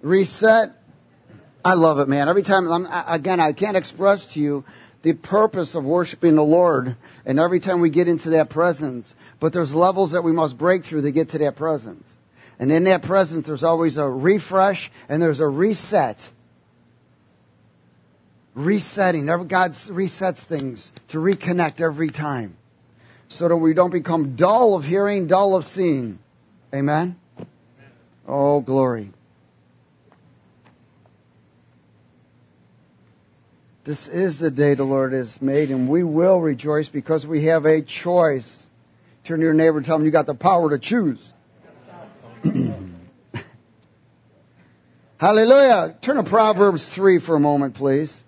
Reset. I love it, man. Every time, I can't express to you the purpose of worshiping the Lord. And every time we get into that presence, but there's levels that we must break through to get to that presence. And in that presence, there's always a refresh and there's a reset. Resetting. God resets things to reconnect every time. So that we don't become dull of hearing, dull of seeing. Amen? Oh, glory. This is the day the Lord has made, and we will rejoice because we have a choice. Turn to your neighbor and tell them you got the power to choose. Hallelujah. Turn to Proverbs 3 for a moment, please.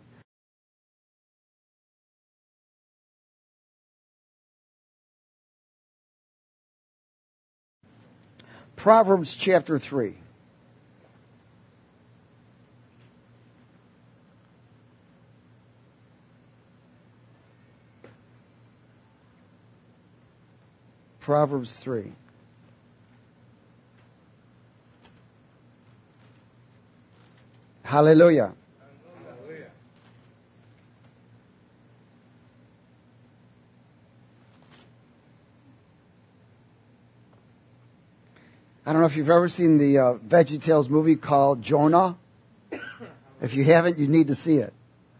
Proverbs chapter 3. Proverbs 3. Hallelujah. Hallelujah. I don't know if you've ever seen the VeggieTales movie called Jonah. If you haven't, you need to see it.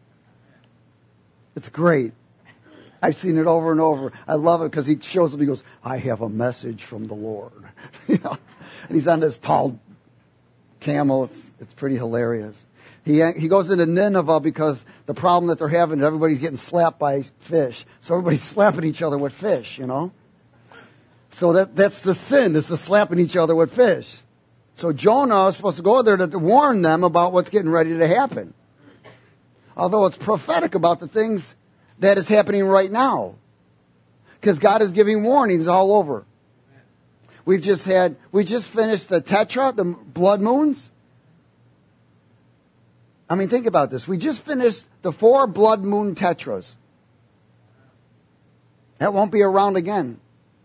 It's great. I've seen it over and over. I love it because he shows up. He goes, I have a message from the Lord. You know? And he's on this tall camel. It's pretty hilarious. He goes into Nineveh because the problem that they're having is everybody's getting slapped by fish. So everybody's slapping each other with fish, you know. So that's the sin, is the slapping each other with fish. So Jonah is supposed to go there to warn them about what's getting ready to happen. Although it's prophetic about the things that is happening right now. Because God is giving warnings all over. We just finished the Tetra, the blood moons. I mean, think about this. We just finished the 4 blood moon Tetras. That won't be around again.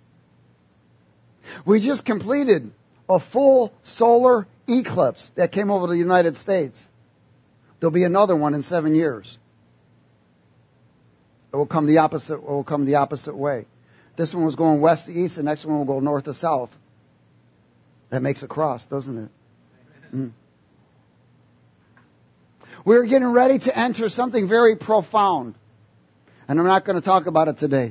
We just completed a full solar eclipse that came over the United States. There'll be another one in 7 years. It will come the opposite way. This one was going west to east. The next one will go north to south. That makes a cross, doesn't it? Mm. We're getting ready to enter something very profound. And I'm not going to talk about it today.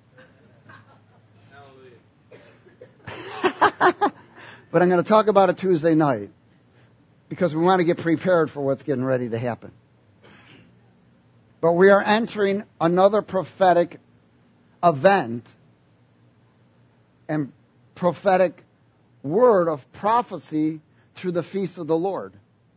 But I'm going to talk about it Tuesday night. Because we want to get prepared for what's getting ready to happen. But we are entering another prophetic event and prophetic word of prophecy through the feast of the Lord.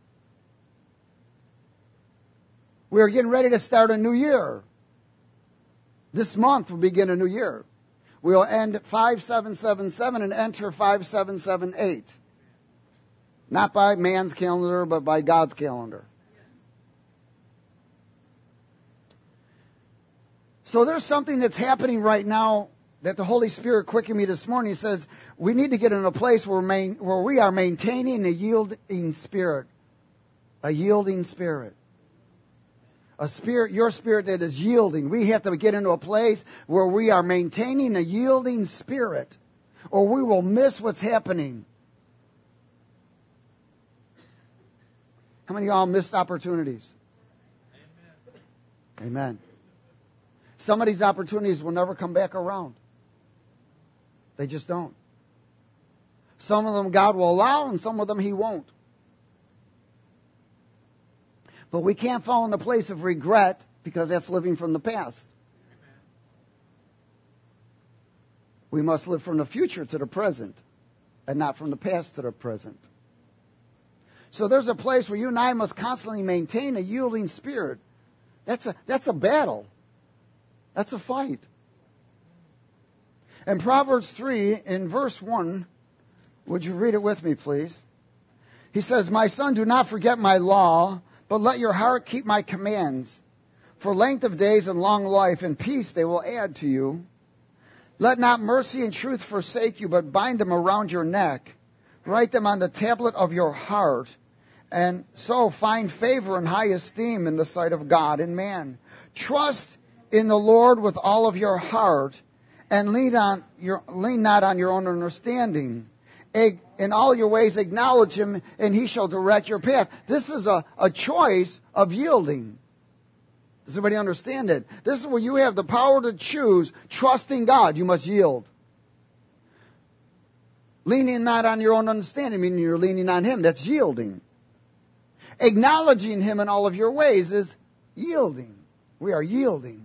We are getting ready to start a new year. This month will begin a new year. We will end 5777 and enter 5778. Not by man's calendar, but by God's calendar. So there's something that's happening right now that the Holy Spirit quickened me this morning. He says we need to get in a place where we are maintaining a yielding spirit. A yielding spirit. A spirit, your spirit that is yielding. We have to get into a place where we are maintaining a yielding spirit, or we will miss what's happening. How many of y'all missed opportunities? Amen. Amen. Some of these opportunities will never come back around. They just don't. Some of them God will allow, and some of them He won't. But we can't fall in the place of regret, because that's living from the past. We must live from the future to the present, and not from the past to the present. So there's a place where you and I must constantly maintain a yielding spirit. That's a battle. That's a fight. In Proverbs 3, in verse 1, would you read it with me, please? He says, My son, do not forget my law, but let your heart keep my commands. For length of days and long life and peace they will add to you. Let not mercy and truth forsake you, but bind them around your neck. Write them on the tablet of your heart, and so find favor and high esteem in the sight of God and man. Trust in the Lord with all of your heart, and lean not on your own understanding. In all your ways acknowledge Him, and He shall direct your path. This is a choice of yielding. Does everybody understand it? This is where you have the power to choose. Trusting God, you must yield. Leaning not on your own understanding, meaning you're leaning on Him. That's yielding. Acknowledging Him in all of your ways is yielding. We are yielding.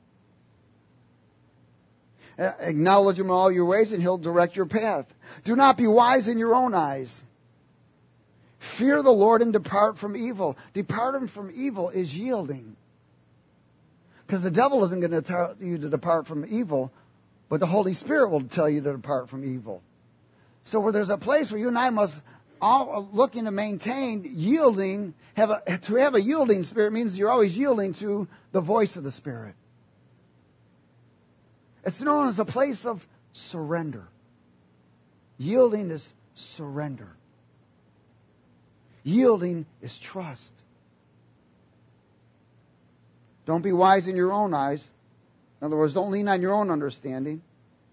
Acknowledge Him in all your ways, and He'll direct your path. Do not be wise in your own eyes. Fear the Lord and depart from evil. Departing from evil is yielding. Because the devil isn't going to tell you to depart from evil, but the Holy Spirit will tell you to depart from evil. So where there's a place where you and I must all looking to maintain yielding, to have a yielding spirit means you're always yielding to the voice of the Spirit. It's known as a place of surrender. Yielding is surrender. Yielding is trust. Don't be wise in your own eyes. In other words, don't lean on your own understanding.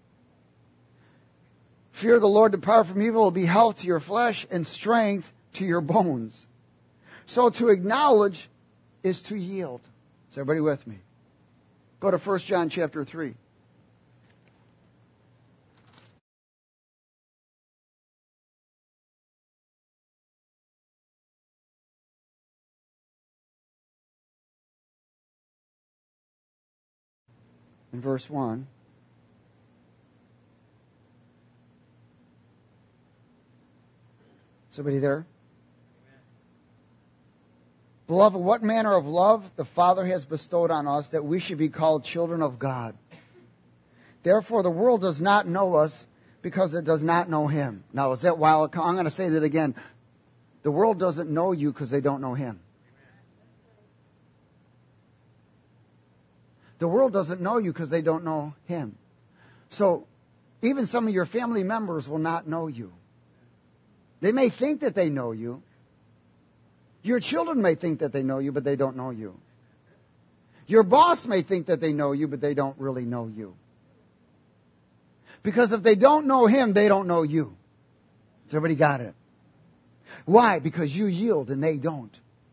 Fear the Lord, depart from evil, will be health to your flesh and strength to your bones. So to acknowledge is to yield. Is everybody with me? Go to 1 John chapter 3. In verse 1. Somebody there? Amen. Beloved, what manner of love the Father has bestowed on us that we should be called children of God. Therefore, the world does not know us because it does not know Him. Now, is that wild? I'm going to say that again. The world doesn't know you because they don't know Him. The world doesn't know you because they don't know Him. So, even some of your family members will not know you. They may think that they know you. Your children may think that they know you, but they don't know you. Your boss may think that they know you, but they don't really know you. Because if they don't know Him, they don't know you. Has everybody got it? Why? Because you yield and they don't.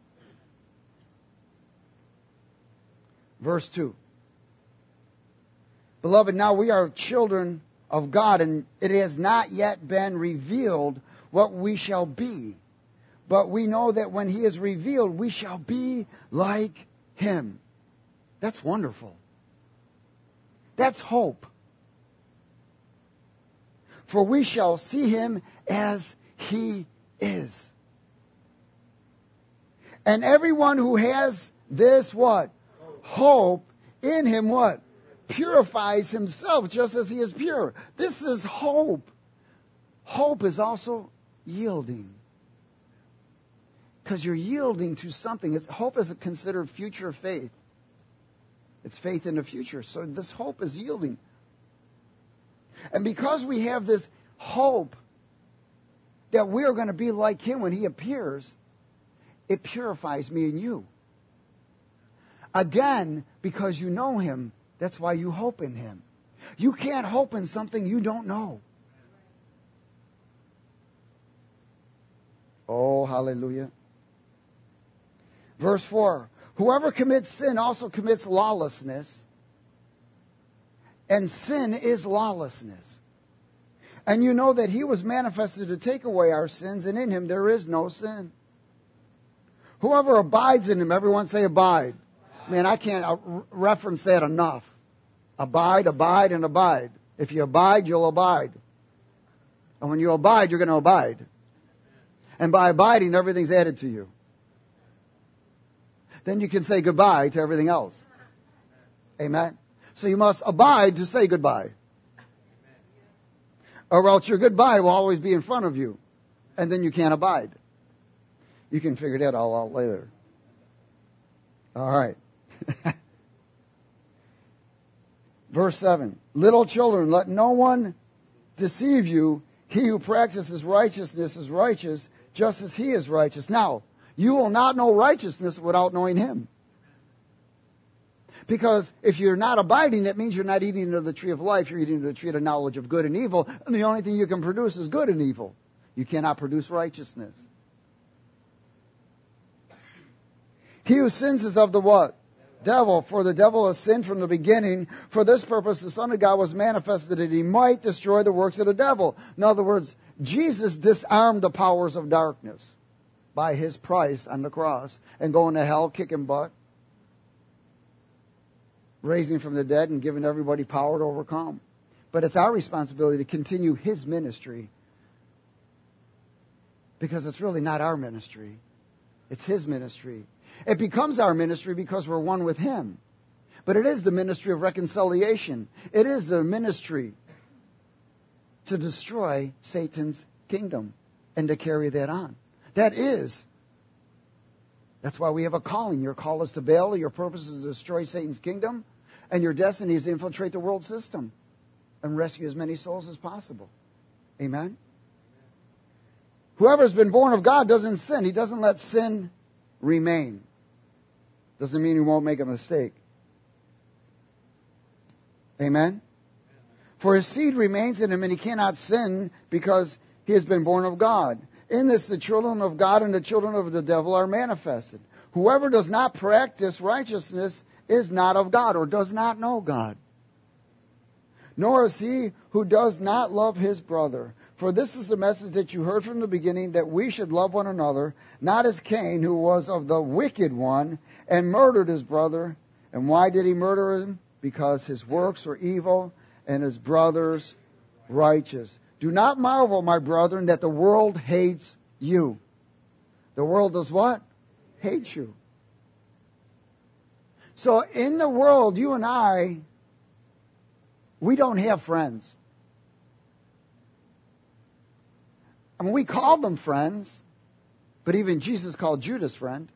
Verse 2. Beloved, now we are children of God, and it has not yet been revealed what we shall be. But we know that when He is revealed, we shall be like Him. That's wonderful. That's hope. For we shall see Him as He is. And everyone who has this what? Hope in Him what? Purifies himself just as He is pure. This is hope. Hope is also yielding. Because you're yielding to something. Hope is considered future faith. It's faith in the future. So this hope is yielding. And because we have this hope that we are going to be like Him when He appears, it purifies me and you. Again, because you know Him, that's why you hope in Him. You can't hope in something you don't know. Oh, hallelujah. Verse 4. Whoever commits sin also commits lawlessness. And sin is lawlessness. And you know that He was manifested to take away our sins, and in Him there is no sin. Whoever abides in Him, everyone say abide. Man, I can't reference that enough. Abide, abide, and abide. If you abide, you'll abide. And when you abide, you're going to abide. And by abiding, everything's added to you. Then you can say goodbye to everything else. Amen? So you must abide to say goodbye. Or else your goodbye will always be in front of you. And then you can't abide. You can figure that all out later. All right. Verse 7. Little children, let no one deceive you. He who practices righteousness is righteous, just as He is righteous. Now, You will not know righteousness without knowing Him. Because if you're not abiding, that means you're not eating of the tree of life. You're eating of the tree of the knowledge of good and evil. And the only thing you can produce is good and evil. You cannot produce righteousness. He who sins is of the what? Devil. For the devil has sinned from the beginning. For this purpose the Son of God was manifested that He might destroy the works of the devil. In other words, Jesus disarmed the powers of darkness by His price on the cross. And going to hell, kicking butt. Raising from the dead and giving everybody power to overcome. But it's our responsibility to continue His ministry. Because it's really not our ministry. It's His ministry. It becomes our ministry because we're one with Him. But it is the ministry of reconciliation. It is the ministry to destroy Satan's kingdom and to carry that on. That's why we have a calling. Your call is to bail. Your purpose is to destroy Satan's kingdom. And your destiny is to infiltrate the world system and rescue as many souls as possible. Amen? Whoever has been born of God doesn't sin. He doesn't let sin remain. Doesn't mean he won't make a mistake. Amen? For his seed remains in him, and he cannot sin because he has been born of God. In this, the children of God and the children of the devil are manifested. Whoever does not practice righteousness is not of God, or does not know God. Nor is he who does not love his brother. For this is the message that you heard from the beginning, that we should love one another, not as Cain, who was of the wicked one, and murdered his brother. And why did he murder him? Because his works were evil, and his brother's righteous. Do not marvel, my brethren, that the world hates you. The world does what? Hates you. So in the world, you and I, we don't have friends. I mean, we call them friends, but even Jesus called Judas friend.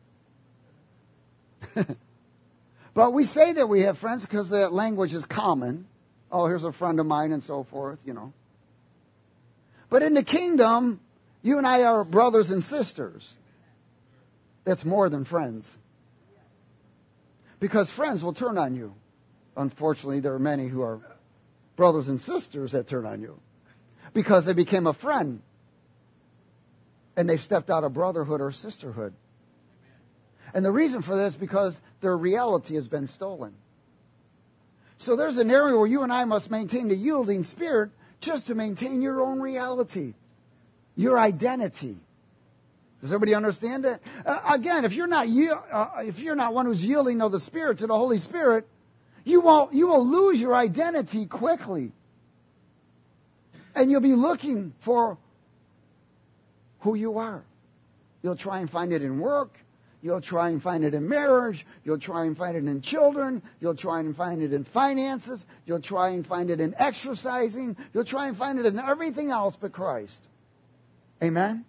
But we say that we have friends because that language is common. Oh, here's a friend of mine and so forth, you know. But in the kingdom, you and I are brothers and sisters. That's more than friends. Because friends will turn on you. Unfortunately, there are many who are brothers and sisters that turn on you. Because they became a friend. And they've stepped out of brotherhood or sisterhood. And the reason for this is because their reality has been stolen. So there's an area where you and I must maintain the yielding spirit just to maintain your own reality. Your identity. Does everybody understand that? Again, if you're not one who's yielding of the Spirit to the Holy Spirit, you will lose your identity quickly. And you'll be looking for who you are. You'll try and find it in work. You'll try and find it in marriage. You'll try and find it in children. You'll try and find it in finances. You'll try and find it in exercising. You'll try and find it in everything else but Christ. Amen?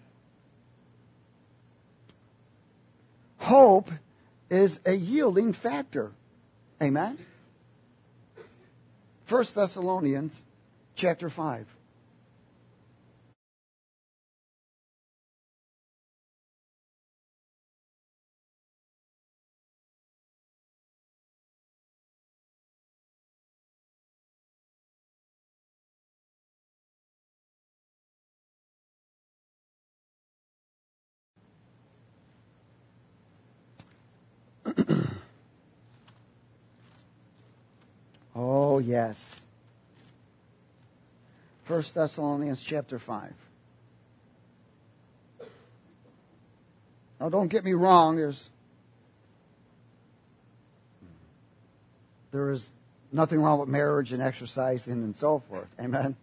Hope is a yielding factor. Amen? 1 Thessalonians chapter 5. Oh, yes. 1 Thessalonians chapter 5. Now, don't get me wrong. There is nothing wrong with marriage and exercising and so forth. Amen?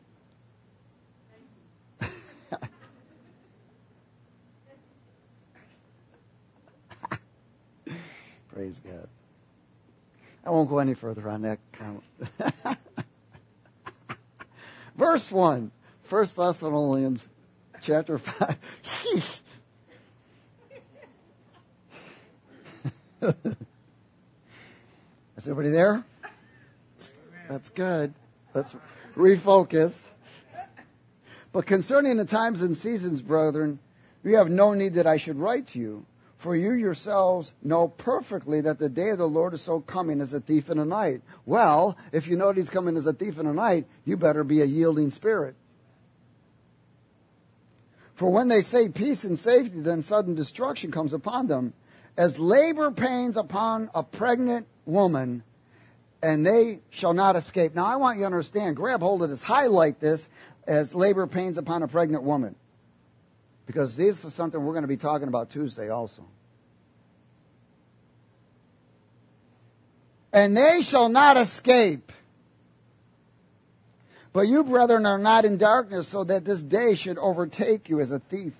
Praise God. I won't go any further on that count. Verse 1, 1 Thessalonians chapter 5. Sheesh. Is everybody there? That's good. Let's refocus. But concerning the times and seasons, brethren, You have no need that I should write to you, for you yourselves know perfectly that the day of the Lord is so coming as a thief in the night. Well, if you know that he's coming as a thief in the night, you better be a yielding spirit. For when they say peace and safety, then sudden destruction comes upon them, as labor pains upon a pregnant woman, and they shall not escape. Now, I want you to understand, grab hold of this, highlight this, as labor pains upon a pregnant woman. Because this is something we're going to be talking about Tuesday also. And they shall not escape. But you, brethren, are not in darkness, so that this day should overtake you as a thief.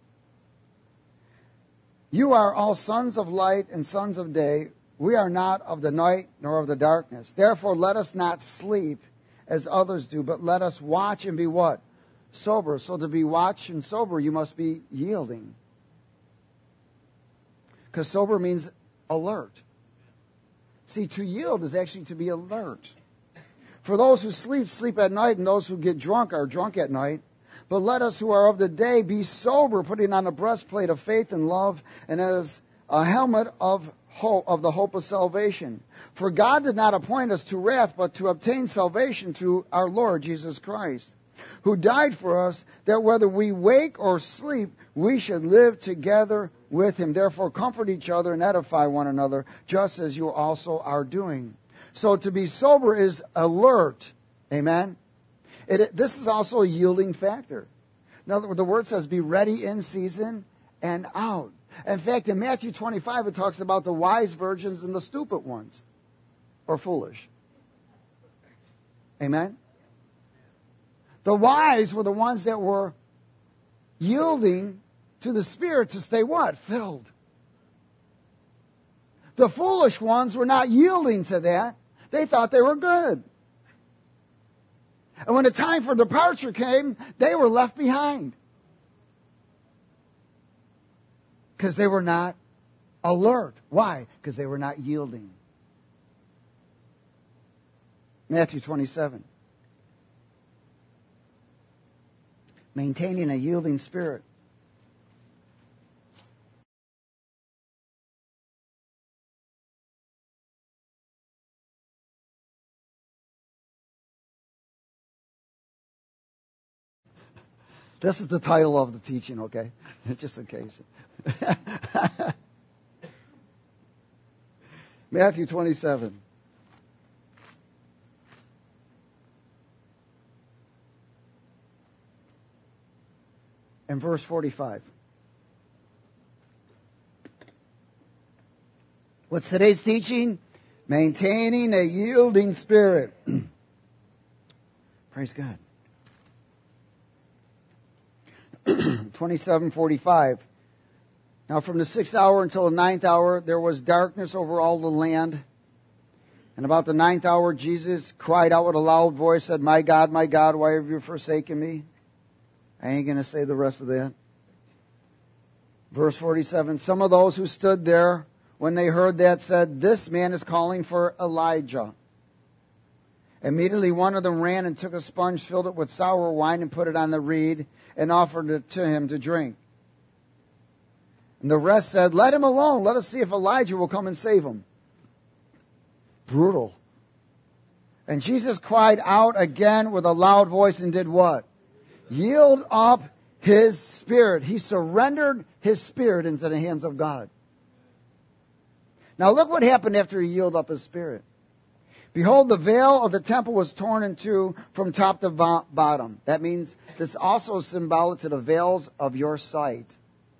You are all sons of light and sons of day. We are not of the night nor of the darkness. Therefore, let us not sleep as others do, but let us watch and be what? Sober. So to be watch and sober, you must be yielding. Because sober means alert. See, to yield is actually to be alert. For those who sleep, sleep at night, and those who get drunk are drunk at night. But let us who are of the day be sober, putting on the breastplate of faith and love, and as a helmet of hope, of the hope of salvation. For God did not appoint us to wrath, but to obtain salvation through our Lord Jesus Christ, who died for us, that whether we wake or sleep, we should live together with him. Therefore, comfort each other and edify one another, just as you also are doing. So to be sober is alert. Amen? This is also a yielding factor. Now, the word says, be ready in season and out. In fact, in Matthew 25, it talks about the wise virgins and the stupid ones, or foolish. Amen? The wise were the ones that were yielding to the Spirit to stay what? Filled. The foolish ones were not yielding to that. They thought they were good. And when the time for departure came, they were left behind. Because they were not alert. Why? Because they were not yielding. Matthew 27. Maintaining a yielding spirit. This is the title of the teaching, okay? Just in case. Matthew 27. And verse 45. What's today's teaching? Maintaining a yielding spirit. Praise God. 27:45. Now from the 6th hour until the 9th hour, there was darkness over all the land. And about the 9th hour, Jesus cried out with a loud voice, said, my God, why have you forsaken me? I ain't going to say the rest of that. Verse 47, some of those who stood there, when they heard that, said, this man is calling for Elijah. Immediately one of them ran and took a sponge, filled it with sour wine, and put it on the reed, and offered it to him to drink. And the rest said, let him alone. Let us see if Elijah will come and save him. Brutal. And Jesus cried out again with a loud voice and did what? Yield up his spirit. He surrendered his spirit into the hands of God. Now look what happened after he yielded up his spirit. Behold, the veil of the temple was torn in two from top to bottom. That means this also is symbolic to the veils of your sight.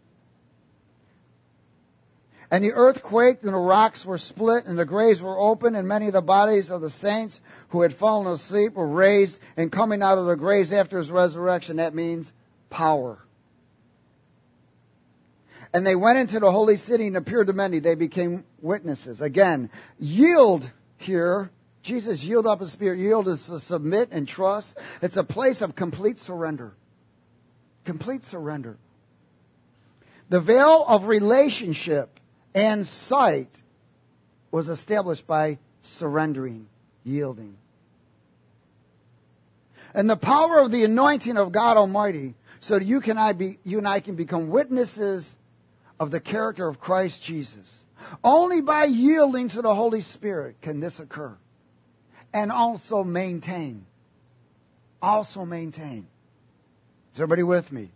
And the earth quaked, and the rocks were split, and the graves were opened, and many of the bodies of the saints who had fallen asleep were raised, and coming out of the graves after his resurrection. That means power. And they went into the holy city and appeared to many. They became witnesses. Again, yield here. Jesus yielded up his spirit. Yield is to submit and trust. It's a place of complete surrender. Complete surrender. The veil of relationship and sight was established by surrendering, yielding. And the power of the anointing of God Almighty so that you and I can become witnesses of the character of Christ Jesus. Only by yielding to the Holy Spirit can this occur. And also maintain. Also maintain. Is everybody with me?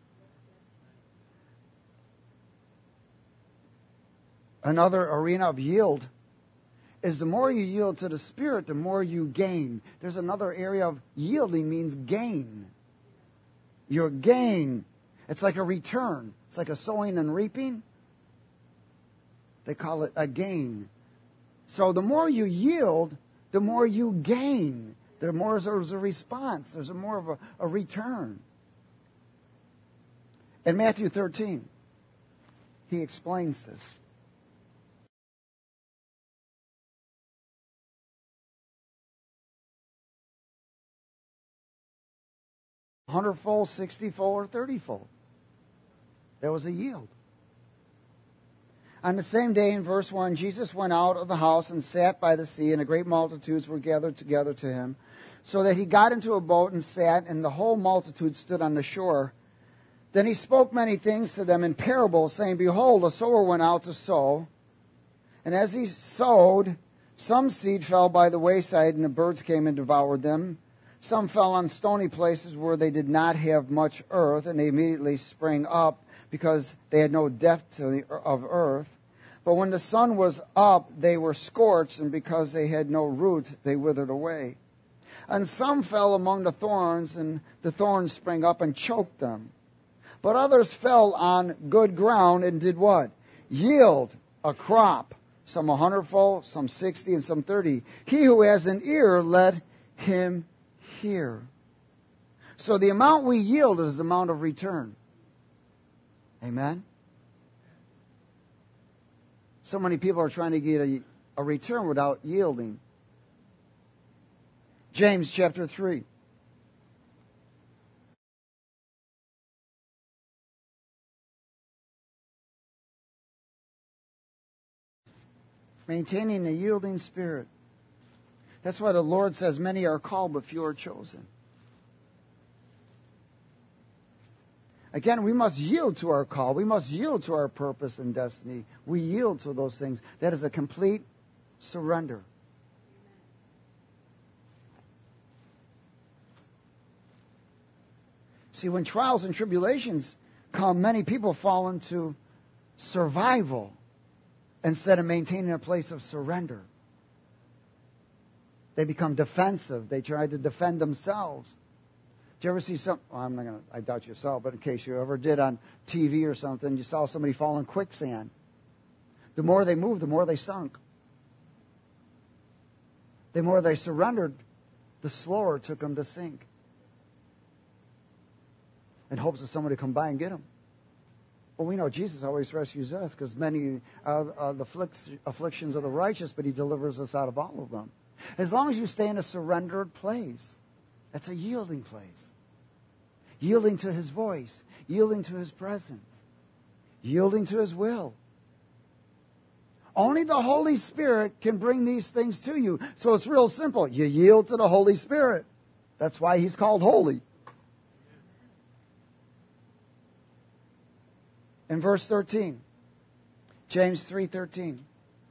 Another arena of yield is the more you yield to the Spirit, the more you gain. There's another area of yielding means gain. Your gain. It's like a return. It's like a sowing and reaping. They call it a gain. So the more you yield, the more you gain. The more there's a response. There's more of a return. In Matthew 13, he explains this. $100-fold, 60-fold, or 30-fold. There was a yield. On the same day, in verse 1, Jesus went out of the house and sat by the sea, and a great multitudes were gathered together to him, so that he got into a boat and sat, and the whole multitude stood on the shore. Then he spoke many things to them in parables, saying, Behold, a sower went out to sow. And as he sowed, some seed fell by the wayside, and the birds came and devoured them. Some fell on stony places where they did not have much earth, and they immediately sprang up, because they had no depth of earth. But when the sun was up, they were scorched, and because they had no root, they withered away. And some fell among the thorns, and the thorns sprang up and choked them. But others fell on good ground and did what? Yield a crop, some 100-fold, some 60, and some 30. He who has an ear, let him hear. So the amount we yield is the amount of return. Amen? So many people are trying to get a return without yielding. James chapter 3. Maintaining a yielding spirit. That's why the Lord says, many are called, but few are chosen. Again, we must yield to our call. We must yield to our purpose and destiny. We yield to those things. That is a complete surrender. See, when trials and tribulations come, many people fall into survival instead of maintaining a place of surrender. They become defensive. They try to defend themselves. Did you ever see I doubt you saw, but in case you ever did on TV or something, you saw somebody fall in quicksand. The more they moved, the more they sunk. The more they surrendered, the slower it took them to sink. In hopes of somebody to come by and get them. Well, we know Jesus always rescues us because many are the afflictions of the righteous, but he delivers us out of all of them. As long as you stay in a surrendered place, that's a yielding place. Yielding to his voice. Yielding to his presence. Yielding to his will. Only the Holy Spirit can bring these things to you. So it's real simple. You yield to the Holy Spirit. That's why he's called holy. In verse 13, James 3:13.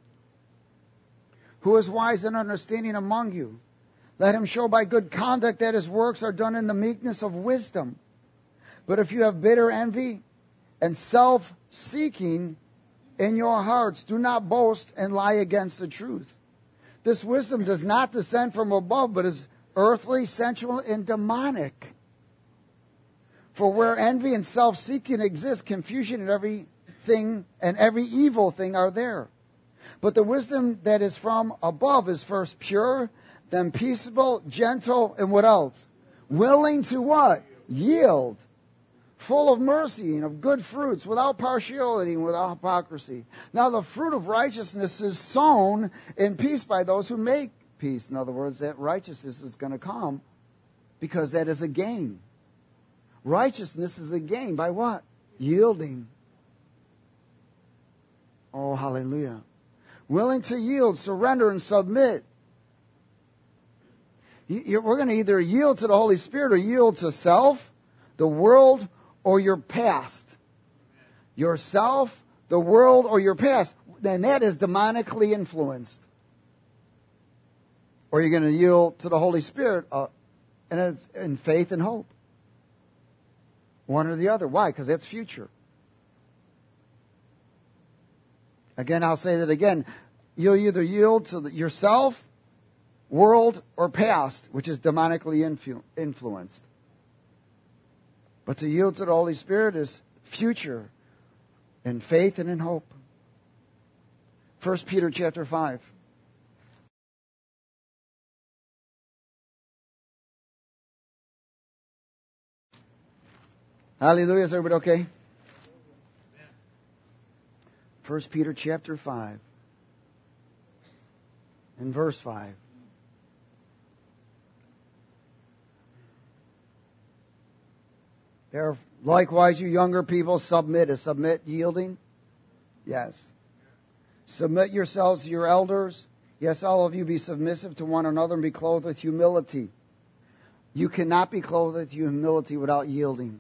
Who is wise and understanding among you? Let him show by good conduct that his works are done in the meekness of wisdom. But if you have bitter envy and self-seeking in your hearts, do not boast and lie against the truth. This wisdom does not descend from above, but is earthly, sensual, and demonic. For where envy and self-seeking exist, confusion and every evil thing are there. But the wisdom that is from above is first pure, then peaceable, gentle, and what else? Willing to what? Yield. Full of mercy and of good fruits, without partiality and without hypocrisy. Now the fruit of righteousness is sown in peace by those who make peace. In other words, that righteousness is going to come because that is a gain. Righteousness is a gain by what? Yielding. Oh, hallelujah. Willing to yield, surrender, and submit. We're going to either yield to the Holy Spirit or yield to self, the world, or your past. Yourself, the world, or your past. Then that is demonically influenced. Or you're going to yield to the Holy Spirit and it's in faith and hope. One or the other. Why? Because that's future. Again, I'll say that again. You'll either yield to yourself, world, or past, which is demonically influenced. But to yield to the Holy Spirit is future, in faith and in hope. 1 Peter chapter 5. Hallelujah. Is everybody okay? 1 Peter chapter 5 and verse 5. There, likewise, you younger people, submit. Is submit yielding? Yes. Submit yourselves to your elders. Yes, all of you be submissive to one another and be clothed with humility. You cannot be clothed with humility without yielding.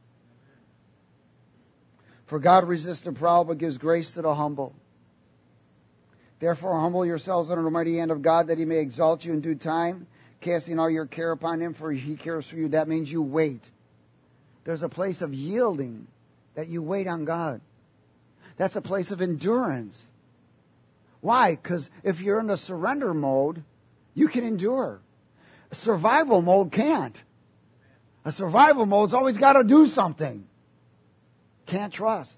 For God resists the proud, but gives grace to the humble. Therefore, humble yourselves under the mighty hand of God, that He may exalt you in due time, casting all your care upon Him, for He cares for you. That means you wait. There's a place of yielding, that you wait on God. That's a place of endurance. Why? Because if you're in the surrender mode, you can endure. A survival mode can't. A survival mode's always got to do something. Can't trust.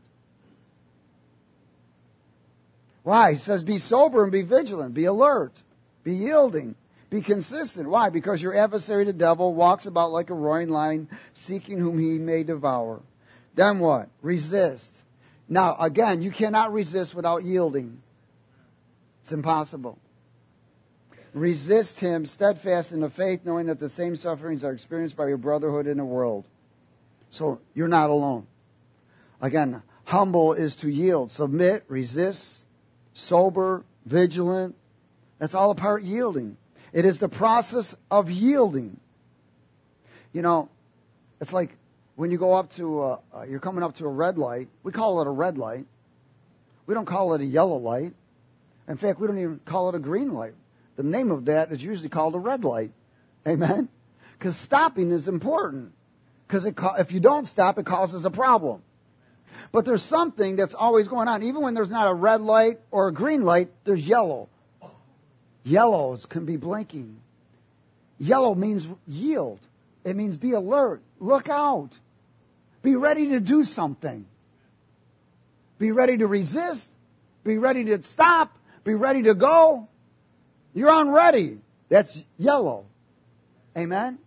Why? He says, be sober and be vigilant. Be alert. Be yielding. Be consistent. Why? Because your adversary, the devil, walks about like a roaring lion, seeking whom he may devour. Then what? Resist. Now, again, you cannot resist without yielding. It's impossible. Resist him, steadfast in the faith, knowing that the same sufferings are experienced by your brotherhood in the world. So, you're not alone. Again, humble is to yield. Submit, resist, sober, vigilant. That's all a part of yielding. It is the process of yielding. You know, it's like when you go up to, you're coming up to a red light. We call it a red light. We don't call it a yellow light. In fact, we don't even call it a green light. The name of that is usually called a red light. Amen? Because stopping is important. Because if you don't stop, it causes a problem. But there's something that's always going on. Even when there's not a red light or a green light, there's yellow. Yellows can be blinking. Yellow means yield. It means be alert. Look out. Be ready to do something. Be ready to resist. Be ready to stop. Be ready to go. You're on ready. That's yellow. Amen?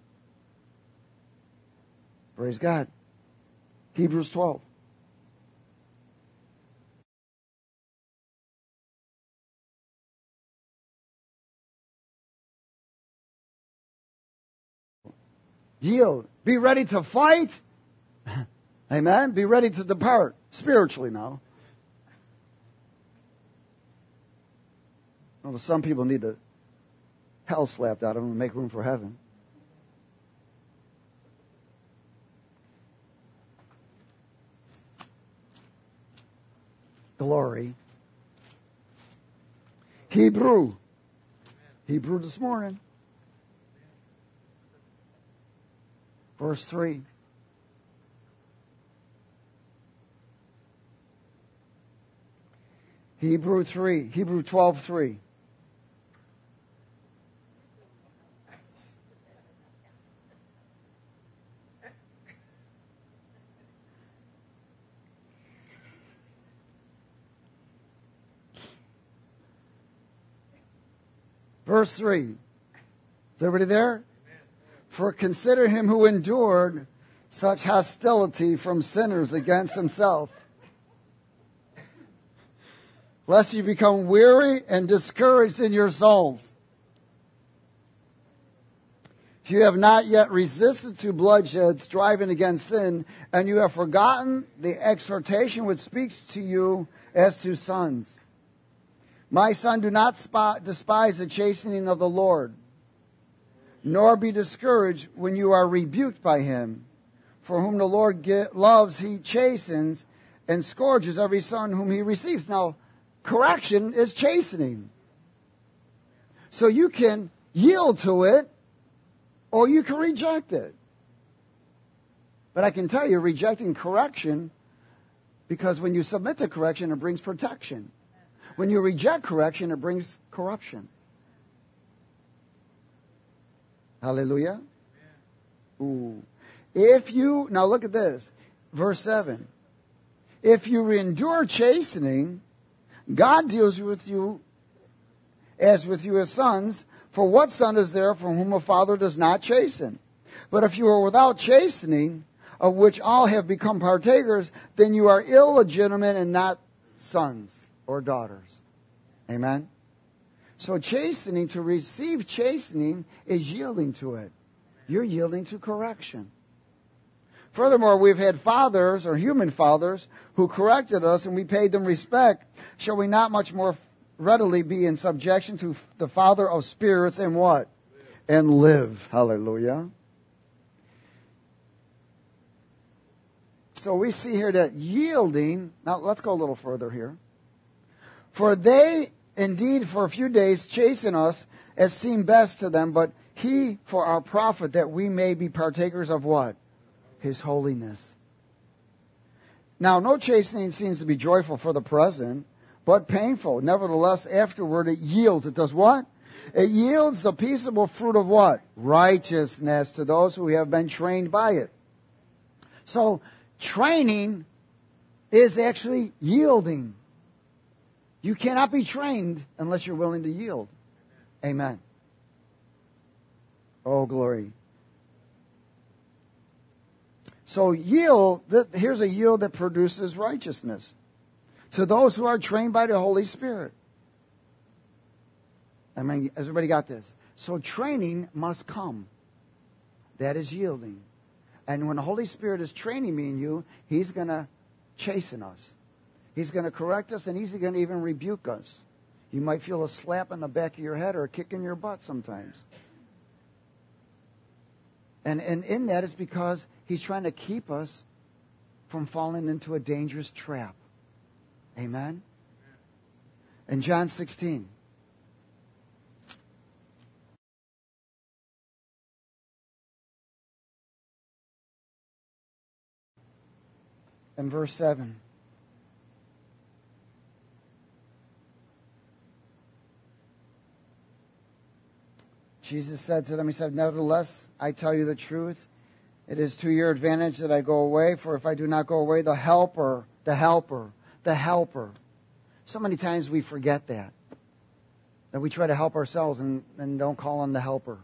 Praise God. Hebrews 12. Yield. Be ready to fight. Amen. Be ready to depart. Spiritually now. Well, some people need the hell slapped out of them to make room for heaven. Glory. Hebrew this morning. Verse 3. Hebrew 12:3. Verse 3. Is everybody there? For consider him who endured such hostility from sinners against himself, lest you become weary and discouraged in your souls. If you have not yet resisted to bloodshed, striving against sin, and you have forgotten the exhortation which speaks to you as to sons. My son, do not despise the chastening of the Lord, nor be discouraged when you are rebuked by him. For whom the Lord loves, he chastens and scourges every son whom he receives. Now, correction is chastening. So you can yield to it or you can reject it. But I can tell you, rejecting correction, because when you submit to correction, it brings protection. When you reject correction, it brings corruption. Hallelujah. Ooh. Now look at this. Verse 7. If you endure chastening, God deals with you as with you as sons. For what son is there from whom a father does not chasten? But if you are without chastening, of which all have become partakers, then you are illegitimate and not sons or daughters. Amen? So chastening, to receive chastening, is yielding to it. You're yielding to correction. Furthermore, we've had fathers, or human fathers, who corrected us and we paid them respect. Shall we not much more readily be in subjection to the Father of spirits and what? And live. Hallelujah. So we see here that yielding, now let's go a little further here. For they indeed for a few days chasten us as seemed best to them, but he for our profit, that we may be partakers of what? His holiness. Now, no chastening seems to be joyful for the present, but painful. Nevertheless, afterward it yields. It does what? It yields the peaceable fruit of what? Righteousness to those who have been trained by it. So, training is actually yielding. You cannot be trained unless you're willing to yield. Amen. Oh, glory. So yield, here's a yield that produces righteousness to those who are trained by the Holy Spirit. I mean, everybody got this? So training must come. That is yielding. And when the Holy Spirit is training me and you, He's going to chasten us. He's going to correct us, and He's going to even rebuke us. You might feel a slap on the back of your head or a kick in your butt sometimes. And in that is because He's trying to keep us from falling into a dangerous trap. Amen? In John 16. In verse 7. Jesus said to them, He said, nevertheless, I tell you the truth. It is to your advantage that I go away, for if I do not go away, the helper. So many times we forget that we try to help ourselves and don't call on the helper.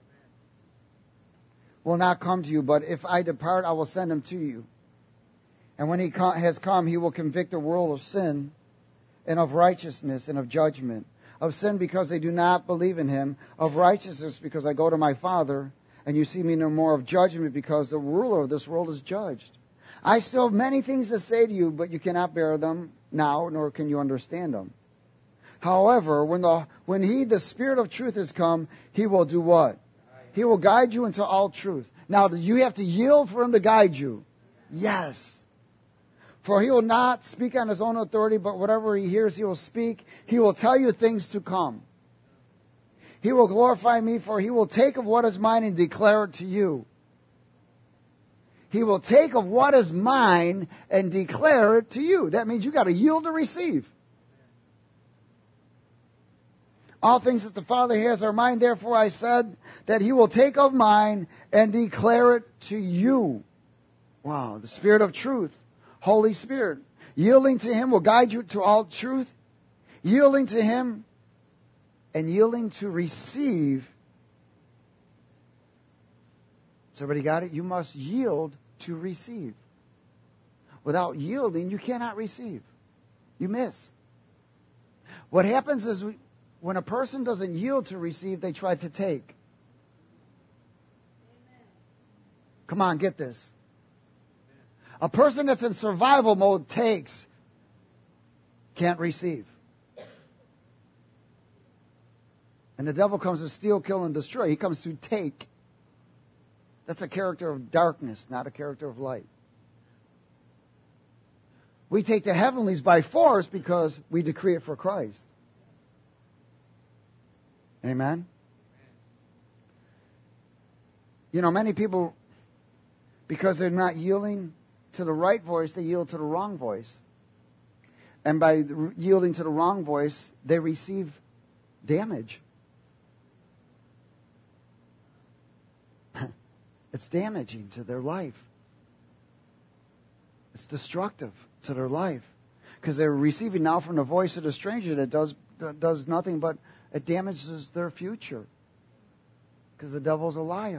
Will not come to you, but if I depart, I will send him to you. And when he has come, he will convict the world of sin and of righteousness and of judgment. Of sin because they do not believe in him. Of righteousness because I go to my Father, and you see me no more. Of judgment because the ruler of this world is judged. I still have many things to say to you, but you cannot bear them now, nor can you understand them. However, when he, the Spirit of truth, has come, he will do what? He will guide you into all truth. Now, do you have to yield for him to guide you? Yes. For he will not speak on his own authority, but whatever he hears, he will speak. He will tell you things to come. He will glorify me, for he will take of what is mine and declare it to you. He will take of what is mine and declare it to you. That means you got to yield to receive. All things that the Father has are mine. Therefore I said that he will take of mine and declare it to you. Wow, the Spirit of truth. Holy Spirit. Yielding to him will guide you to all truth. Yielding to him and yielding to receive. Has everybody got it? You must yield to receive. Without yielding, you cannot receive. You miss. What happens is when a person doesn't yield to receive, they try to take. Come on, get this. A person that's in survival mode takes, can't receive. And the devil comes to steal, kill, and destroy. He comes to take. That's a character of darkness, not a character of light. We take the heavenlies by force because we decree it for Christ. Amen? You know, many people, because they're not yielding to the right voice, they yield to the wrong voice. And by yielding to the wrong voice, they receive damage. It's damaging to their life. It's destructive to their life. Because they're receiving now from the voice of the stranger that does nothing but it damages their future. Because the devil's a liar.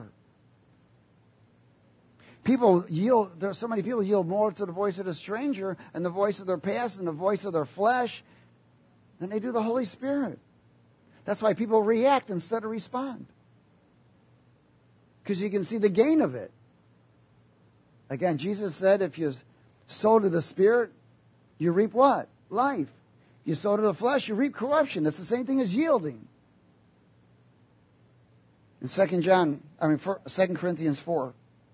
So many people yield more to the voice of the stranger and the voice of their past and the voice of their flesh than they do the Holy Spirit. That's why people react instead of respond. Because you can see the gain of it. Again, Jesus said if you sow to the Spirit, you reap what? Life. You sow to the flesh, you reap corruption. That's the same thing as yielding. In 2 Corinthians 4.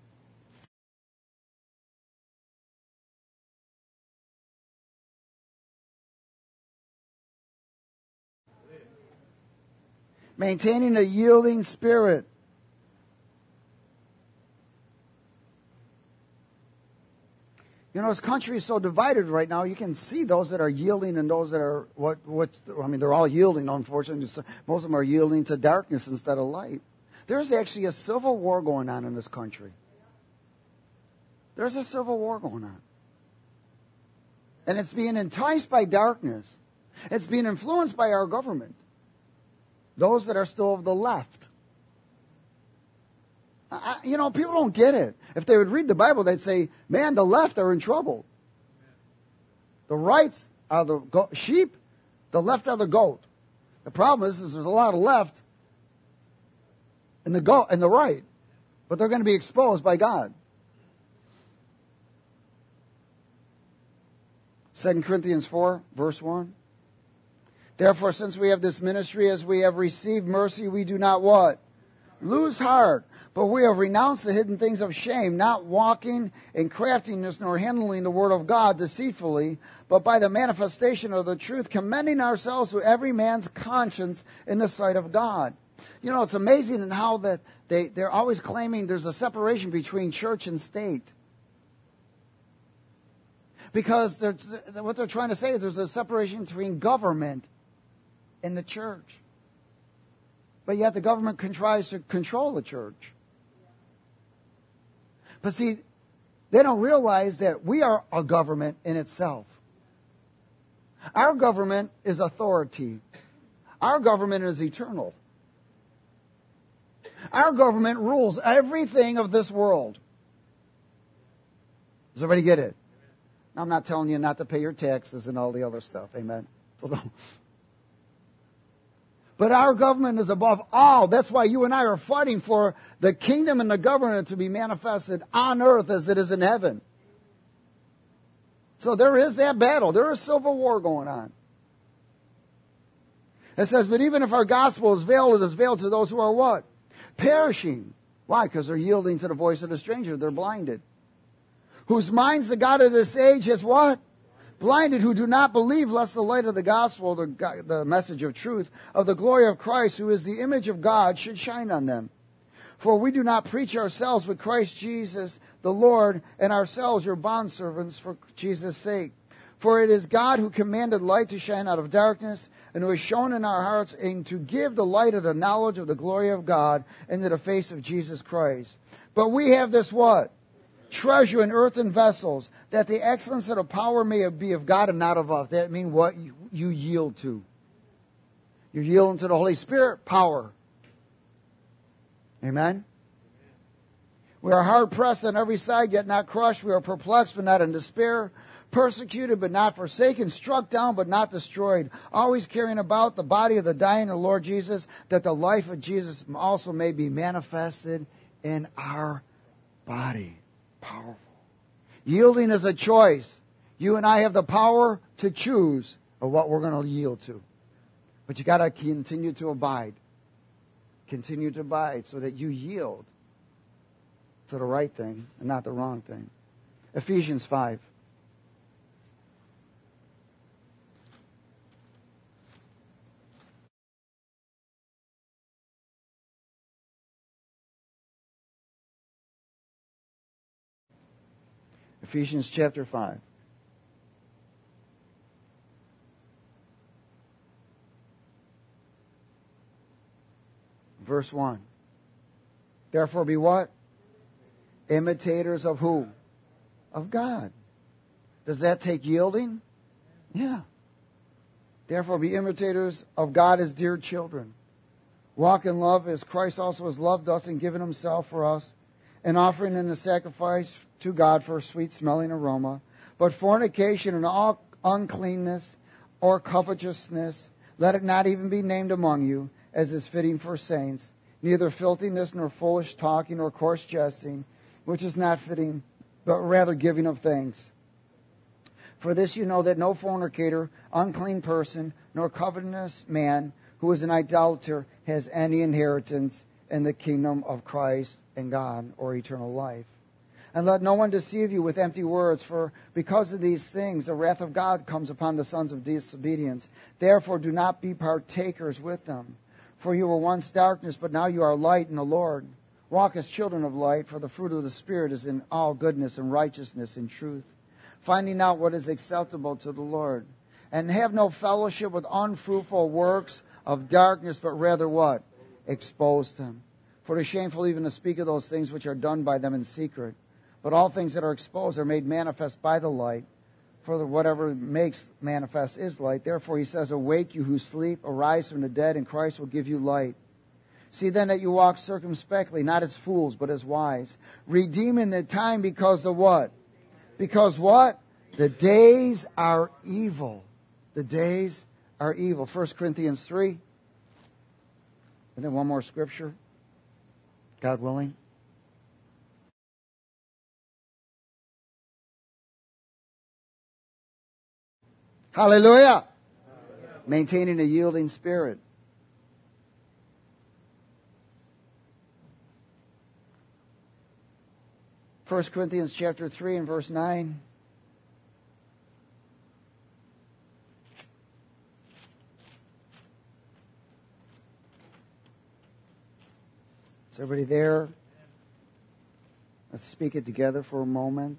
Maintaining a yielding spirit. You know, this country is so divided right now. You can see those that are yielding and those that are they're all yielding. Unfortunately, most of them are yielding to darkness instead of light. There's actually a civil war going on in this country. There's a civil war going on, and it's being enticed by darkness. It's being influenced by our government. Those that are still of the left. People don't get it. If they would read the Bible, they'd say, man, the left are in trouble. The rights are the sheep, the left are the goat. The problem is there's a lot of left and the right, but they're going to be exposed by God. 2 Corinthians 4, verse 1. Therefore, since we have this ministry, as we have received mercy, we do not what? Lose heart. But we have renounced the hidden things of shame, not walking in craftiness, nor handling the word of God deceitfully, but by the manifestation of the truth, commending ourselves to every man's conscience in the sight of God. You know, it's amazing in how that they're always claiming there's a separation between church and state. Because what they're trying to say is there's a separation between government and the church. But yet the government tries to control the church. But see, they don't realize that we are a government in itself. Our government is authority. Our government is eternal. Our government rules everything of this world. Does everybody get it? I'm not telling you not to pay your taxes and all the other stuff. Amen. So don't. But our government is above all. That's why you and I are fighting for the kingdom and the government to be manifested on earth as it is in heaven. So there is that battle. There is civil war going on. It says, but even if our gospel is veiled, it is veiled to those who are what? Perishing. Why? Because they're yielding to the voice of the stranger. They're blinded. Whose minds the God of this age has what? Blinded, who do not believe, lest the light of the gospel, the message of truth, of the glory of Christ, who is the image of God, should shine on them. For we do not preach ourselves, but Christ Jesus the Lord, and ourselves your bondservants for Jesus' sake. For it is God who commanded light to shine out of darkness, and who has shown in our hearts and to give the light of the knowledge of the glory of God into the face of Jesus Christ. But we have this what? Treasure in earthen vessels, that the excellence of the power may be of God and not of us. That means what you yield to. You're yielding to the Holy Spirit, power. Amen? We are hard pressed on every side, yet not crushed. We are perplexed, but not in despair. Persecuted, but not forsaken. Struck down, but not destroyed. Always carrying about the body of the dying of the Lord Jesus, that the life of Jesus also may be manifested in our body. Powerful. Yielding is a choice. You and I have the power to choose of what we're going to yield to. But you got to continue to abide. Continue to abide so that you yield. to the right thing and not the wrong thing. Ephesians 5. Ephesians chapter 5. Verse 1. Therefore be what? Imitators of who? Of God. Does that take yielding? Yeah. Therefore be imitators of God as dear children. Walk in love as Christ also has loved us and given himself for us, an offering and a sacrifice to God for a sweet-smelling aroma. But fornication and all uncleanness or covetousness, let it not even be named among you, as is fitting for saints, neither filthiness nor foolish talking or coarse jesting, which is not fitting, but rather giving of thanks. For this you know that no fornicator, unclean person, nor covetous man who is an idolater has any inheritance in the kingdom of Christ and God, or eternal life. And let no one deceive you with empty words, for because of these things the wrath of God comes upon the sons of disobedience. Therefore do not be partakers with them. For you were once darkness, but now you are light in the Lord. Walk as children of light, for the fruit of the Spirit is in all goodness and righteousness and truth, finding out what is acceptable to the Lord. And have no fellowship with unfruitful works of darkness, but rather what? Expose them. For it is shameful even to speak of those things which are done by them in secret. But all things that are exposed are made manifest by the light. For whatever makes manifest is light. Therefore he says, awake you who sleep, arise from the dead, and Christ will give you light. See then that you walk circumspectly, not as fools, but as wise, redeeming the time, because the what? Because what? The days are evil. The days are evil. 1 Corinthians 3. And then one more scripture, God willing. Hallelujah. Maintaining a yielding spirit. First Corinthians chapter 3 and verse 9. Is everybody there? Let's speak it together for a moment.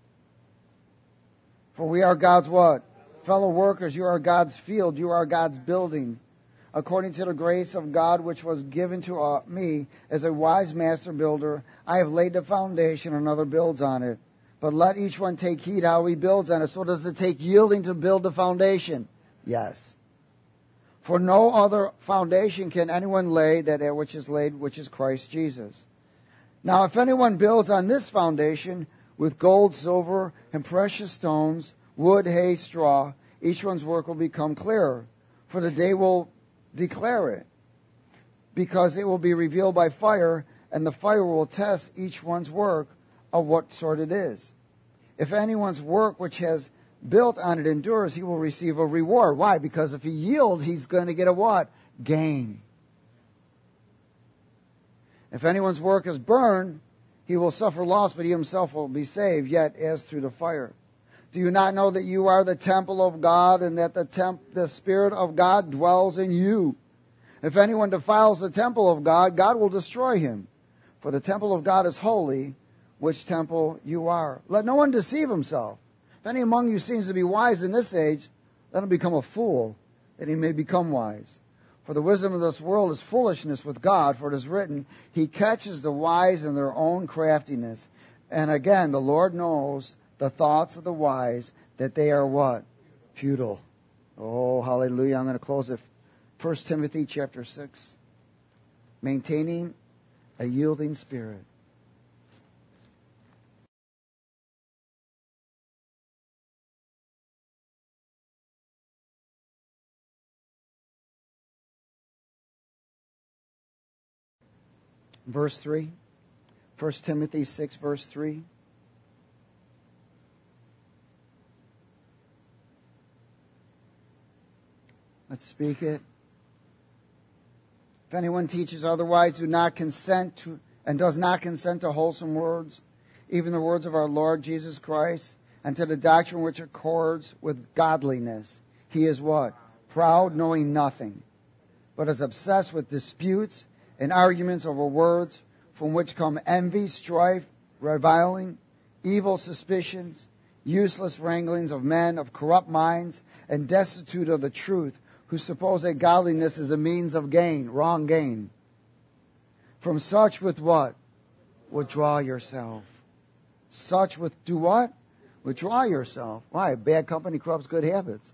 For we are God's what? Fellow workers. You are God's field. You are God's building. According to the grace of God which was given to me as a wise master builder, I have laid the foundation, another builds on it. But let each one take heed how he builds on it. So does it take yielding to build the foundation? Yes. For no other foundation can anyone lay than that which is laid, which is Christ Jesus. Now if anyone builds on this foundation with gold, silver, and precious stones, wood, hay, straw, each one's work will become clearer. For the day will declare it, because it will be revealed by fire, and the fire will test each one's work of what sort it is. If anyone's work which has built on it endures, he will receive a reward. Why? Because if he yields, he's going to get a what? Gain. If anyone's work is burned, he will suffer loss, but he himself will be saved, yet as through the fire. Do you not know that you are the temple of God, and that the Spirit of God dwells in you? If anyone defiles the temple of God, God will destroy him. For the temple of God is holy, which temple you are. Let no one deceive himself. If any among you seems to be wise in this age, let him become a fool, that he may become wise. For the wisdom of this world is foolishness with God, for it is written, He catches the wise in their own craftiness. And again, the Lord knows the thoughts of the wise, that they are what? Futile. Oh, hallelujah. I'm going to close it. 1 Timothy chapter 6. Maintaining a yielding spirit. Verse 3. 1 Timothy 6, verse 3. Let's speak it. If anyone teaches otherwise, do not consent to and does not consent to wholesome words, even the words of our Lord Jesus Christ, and to the doctrine which accords with godliness. He is what? Proud, knowing nothing, but is obsessed with disputes and arguments over words, from which come envy, strife, reviling, evil suspicions, useless wranglings of men of corrupt minds and destitute of the truth, who suppose that godliness is a means of gain, wrong gain. From such with what? Withdraw yourself. Such with do what? Withdraw yourself. Why? Bad company corrupts good habits.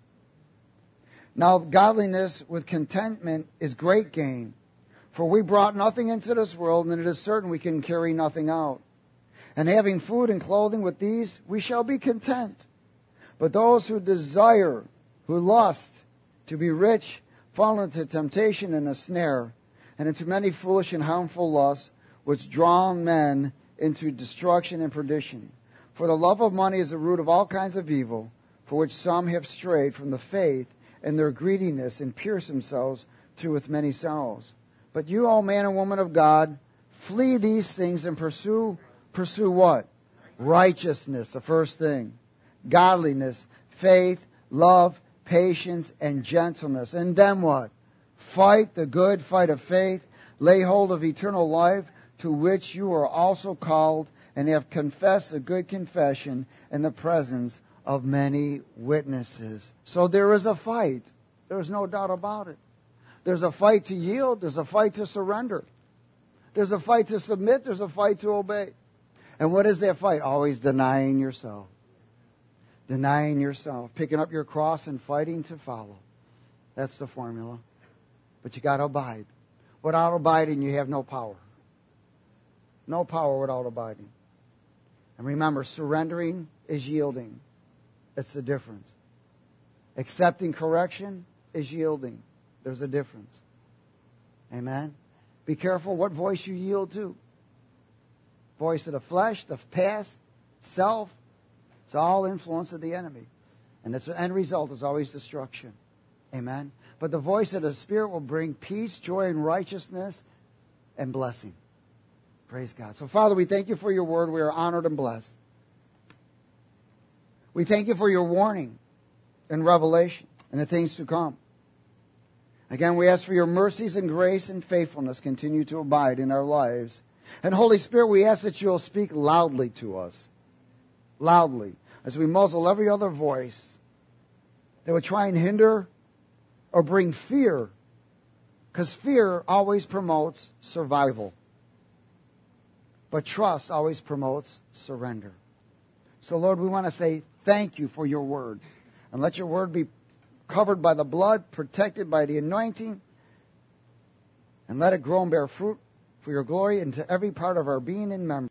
Now godliness with contentment is great gain. For we brought nothing into this world, and it is certain we can carry nothing out. And having food and clothing, with these we shall be content. But those who desire, who lust to be rich, fall into temptation and a snare, and into many foolish and harmful lusts, which draw men into destruction and perdition. For the love of money is the root of all kinds of evil, for which some have strayed from the faith in their greediness, and pierced themselves through with many sorrows. But you, O man and woman of God, flee these things and pursue what? Righteousness, the first thing. Godliness, faith, love, patience, and gentleness. And then what? Fight the good fight of faith. Lay hold of eternal life, to which you are also called, and have confessed a good confession in the presence of many witnesses. So there is a fight. There's no doubt about it. There's a fight to yield. There's a fight to surrender. There's a fight to submit. There's a fight to obey. And what is that fight? Always denying yourself. Denying yourself. Picking up your cross and fighting to follow. That's the formula. But you got to abide. Without abiding, you have no power. No power without abiding. And remember, surrendering is yielding. It's the difference. Accepting correction is yielding. There's a difference. Amen? Be careful what voice you yield to. Voice of the flesh, the past, self. It's all influence of the enemy. And its end result is always destruction. Amen? But the voice of the Spirit will bring peace, joy, and righteousness and blessing. Praise God. So, Father, we thank you for your word. We are honored and blessed. We thank you for your warning and revelation and the things to come. Again, we ask for your mercies and grace and faithfulness continue to abide in our lives. And Holy Spirit, we ask that you'll speak loudly to us. Loudly. As we muzzle every other voice that would try and hinder or bring fear. Because fear always promotes survival. But trust always promotes surrender. So, Lord, we want to say thank you for your word. And let your word be covered by the blood, protected by the anointing. And let it grow and bear fruit for your glory into every part of our being and memory.